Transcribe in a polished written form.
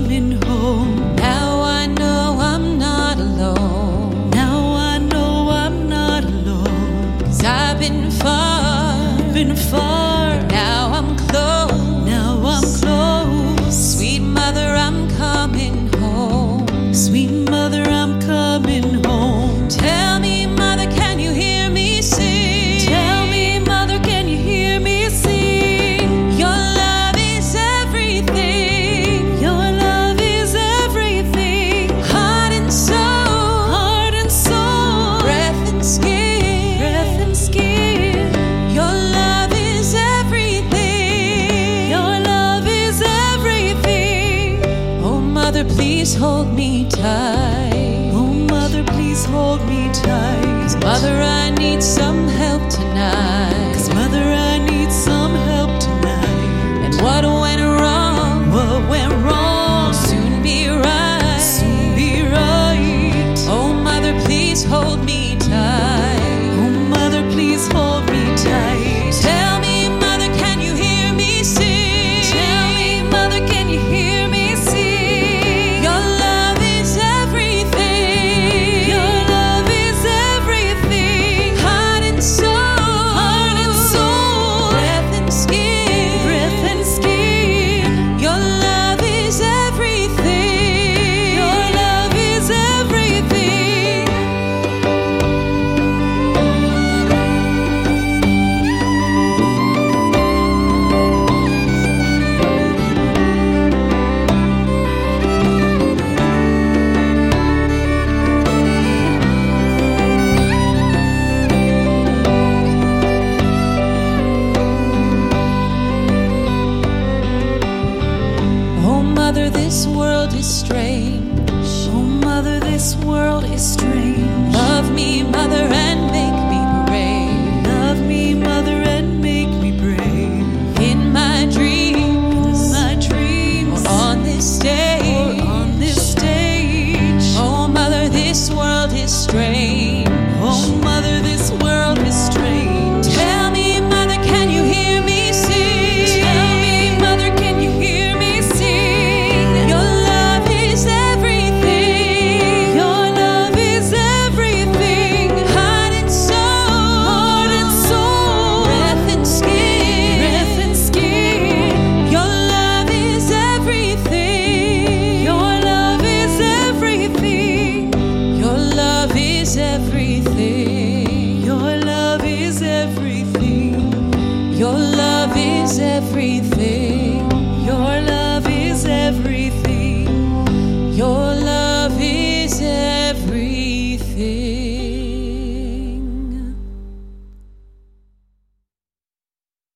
coming home. Now I know I'm not alone. Now I know I'm not alone. 'Cause I've been far, Been far, now I'm close. now I'm close. Sweet mother, I'm coming home. Sweet mother, I'm coming home. Tell me, mother, can you hear me sing? Tell me, mother, can you hear me sing? Your love is everything. Your love is everything. Heart and soul, Heart and soul, breath and skin. breath and skin. Your love is everything. Your love is everything. Oh, mother, please hold me tight. Oh, mother, please hold me tight. Mother, I need some help tonight. 'Cause mother, I need some help tonight. And what went wrong What went wrong? will soon be right. Soon be right. Oh, mother, please hold me tight. Oh, mother, please hold me tight. Tell me, mother, can you hear me sing? Tell me, mother, can you hear me sing? Your love is everything. Your love is everything. Heart and soul, Heart and soul, breath and skin. breath and skin. Your love is everything. Your love is everything. Oh, mother, this world is strange. Oh, mother, this world is strange. Love me, mother,